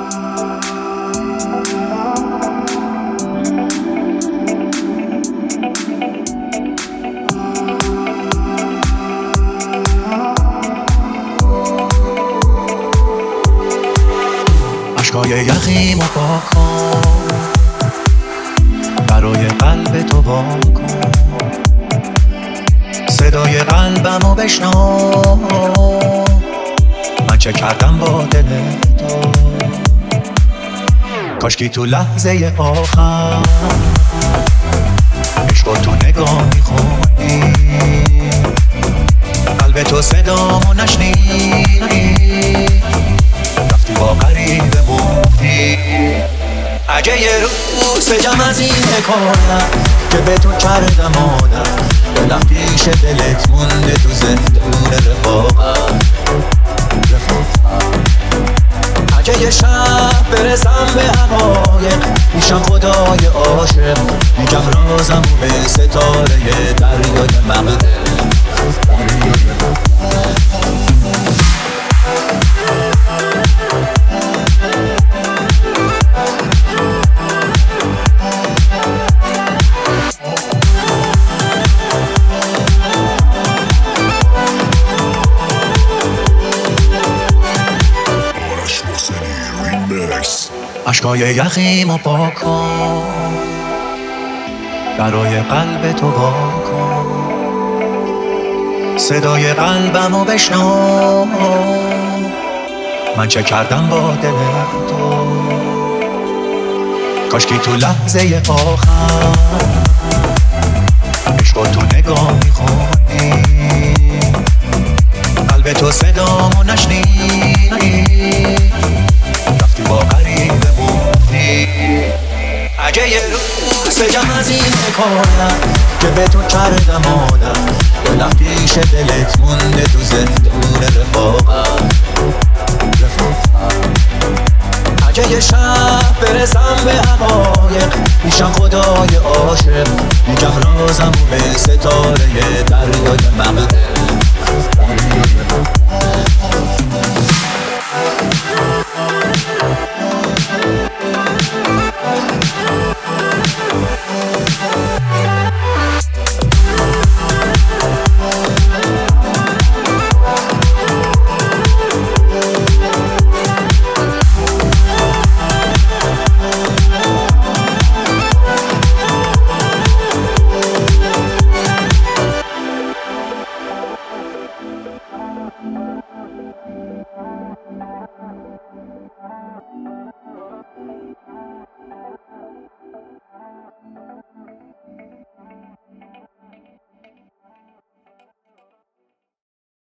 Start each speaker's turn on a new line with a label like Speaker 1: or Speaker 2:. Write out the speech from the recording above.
Speaker 1: اشکای یخیم و پاکن برای قلب تو واکن، صدای قلبمو بشنو من چه کردم با دل تو. کاشکی تو لحظه آخر عشق تو نگاه میخونی، قلب تو صدامو نشنیدی، رفتی با غریبه موندی. اگه یه روز بجم از این حکایت که به تو کردم عادت، دلم پیش دلت مونده تو زندون رفاقت. اگه یه شب برسم به حقایق میشم خدای عاشق، میگم رازمو به ستاره دریای مغرب. اشکای یخیم و پاکن برای قلب تو واکن، صدای قلبمو بشنو من چه کردم با دل تو. کاشکی تو لحظه آخر عشق تو نگاه میخونی، قلب تو صدامو نشنیدی، رفتی با غریبه موندی. اگه یه روز بگم از این حکایت که به تو کردم عادت، دلم پیش دلت مونده تو زندون رفاقت. اگه یه شب برسم به حقایق میشم خدای عاشق، میگم رازمو به ستاره دریای مغرب.